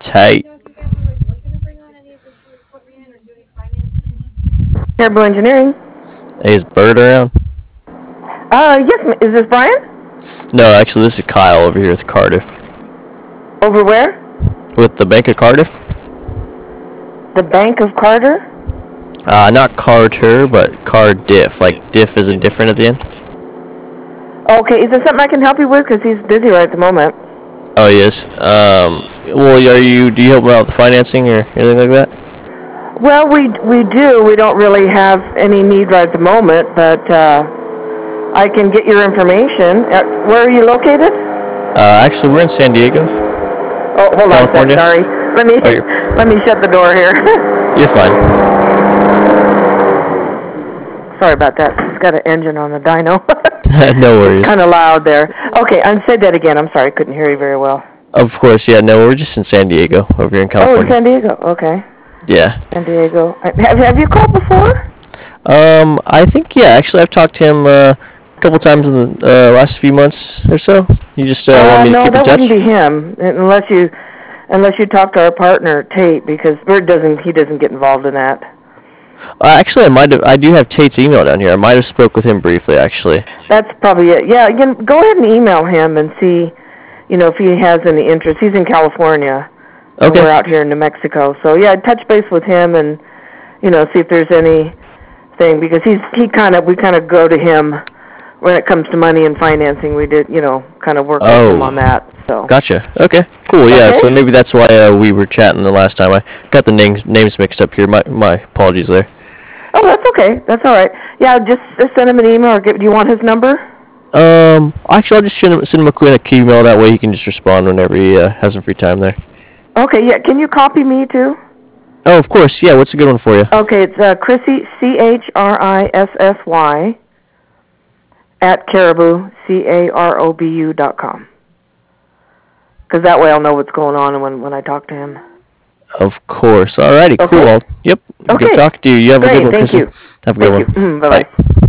tight. Caribou Engineering. Hey, is Bird around? Yes, is this Brian? No, actually, this is Kyle over here with Cardiff. Over where? With the Bank of Cardiff? The Bank of Carter? Not Carter, but Cardiff. Like, diff is indifferent at the end. Okay, is there something I can help you with? Because he's busy right at the moment. Oh, yes. Well, do you help him out with financing or anything like that? Well, we do. We don't really have any need right at the moment, but I can get your information. Where are you located? Actually, we're in San Diego. Oh, hold on a California? sec, sorry. Let me shut the door here. You're fine. Sorry about that. It's got an engine on the dyno. No worries. It's kind of loud there. Okay, say that again. I'm sorry. I couldn't hear you very well. Of course, yeah. No, we're just in San Diego, over here in California. Oh, in San Diego. Okay. Yeah. San Diego. Have you called before? I think, yeah. Actually, I've talked to him a couple times in the last few months or so. You just want me to keep in touch? No, that wouldn't be him unless you talk to our partner Tate, because Bird doesn't get involved in that. Actually, I do have Tate's email down here. I might have spoke with him briefly, actually. That's probably it. Yeah, again, go ahead and email him and see, if he has any interest. He's in California. Okay. And we're out here in New Mexico. So yeah, touch base with him and, see if there's anything, because we kind of go to him when it comes to money and financing. We did, kind of work with him on that. So. Gotcha. Okay. Cool. Yeah. Okay. So maybe that's why we were chatting the last time. I got the names mixed up here. My apologies there. Oh, that's okay. That's all right. Yeah, just send him an email. Or do you want his number? Actually, I'll just send him a quick email. That way he can just respond whenever he has some free time there. Okay. Yeah. Can you copy me too? Oh, of course. Yeah. What's a good one for you? Okay. It's Chrissy, CHRISSY at Caribou, CAROBU.com. Because that way I'll know what's going on when I talk to him. Of course. Alrighty. Okay. Cool. Yep. Okay. Good talking to you. You have a good one, Thank Chrissy. You. Have a good one. Bye-bye. Bye.